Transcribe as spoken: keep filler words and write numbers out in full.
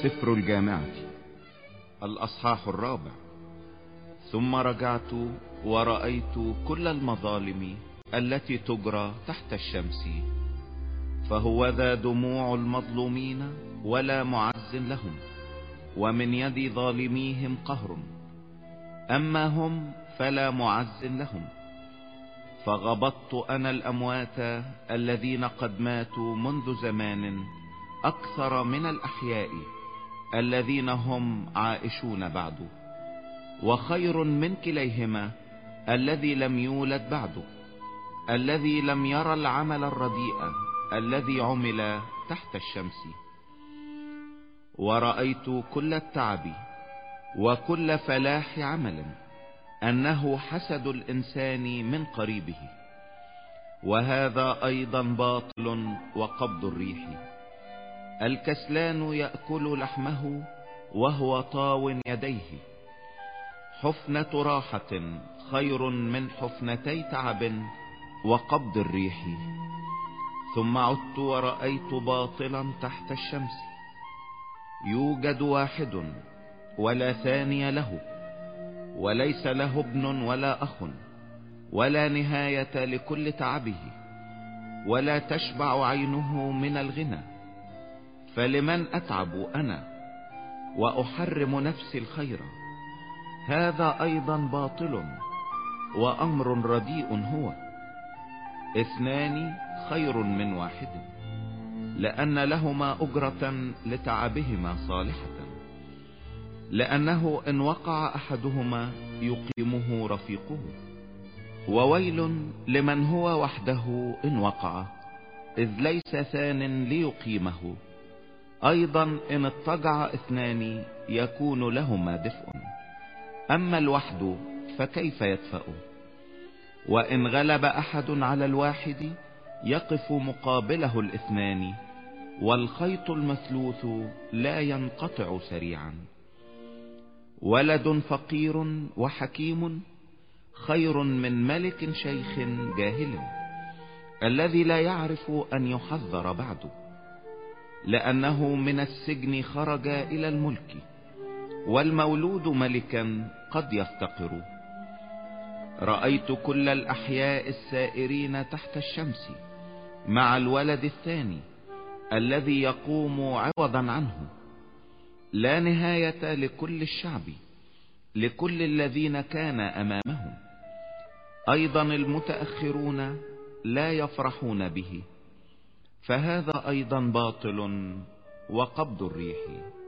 سفر الجامعة الأصحاح الرابع. ثم رجعت ورأيت كل المظالم التي تجرى تحت الشمس، فهو ذا دموع المظلومين ولا معز لهم، ومن يد ظالميهم قهر، أما هم فلا معز لهم. فغبطت أنا الأموات الذين قد ماتوا منذ زمان أكثر من الأحياء الذين هم عائشون بعد، وخير من كليهما الذي لم يولد بعد، الذي لم يرى العمل الرديء الذي عمل تحت الشمس. ورأيت كل التعب وكل فلاح عمل أنه حسد الإنسان من قريبه، وهذا أيضا باطل وقبض الريح. الكسلان يأكل لحمه وهو طاو يديه. حفنة راحة خير من حفنتي تعب وقبض الريح. ثم عدت ورأيت باطلا تحت الشمس، يوجد واحد ولا ثاني له، وليس له ابن ولا أخ، ولا نهاية لكل تعبه، ولا تشبع عينه من الغنى. فلمن أتعب أنا وأحرم نفسي الخير؟ هذا أيضا باطل وأمر رديء هو. اثنان خير من واحد، لأن لهما أجرة لتعبهما صالحة، لأنه إن وقع أحدهما يقيمه رفيقه. وويل لمن هو وحده إن وقع، إذ ليس ثان ليقيمه. أيضا إن اضطجع اثنان يكون لهما دفء، أما الوحد فكيف يدفأ؟ وإن غلب أحد على الواحد يقف مقابله الاثنان، والخيط المثلوث لا ينقطع سريعا. ولد فقير وحكيم خير من ملك شيخ جاهل، الذي لا يعرف أن يحذر بعد، لأنه من السجن خرج إلى الملك. والمولود ملكا قد يفتقر. رأيت كل الأحياء السائرين تحت الشمس مع الولد الثاني الذي يقوم عوضا عنه، لا نهاية لكل الشعب، لكل الذين كان أمامهم. أيضا المتأخرون لا يفرحون به، فهذا أيضا باطل وقبض الريح.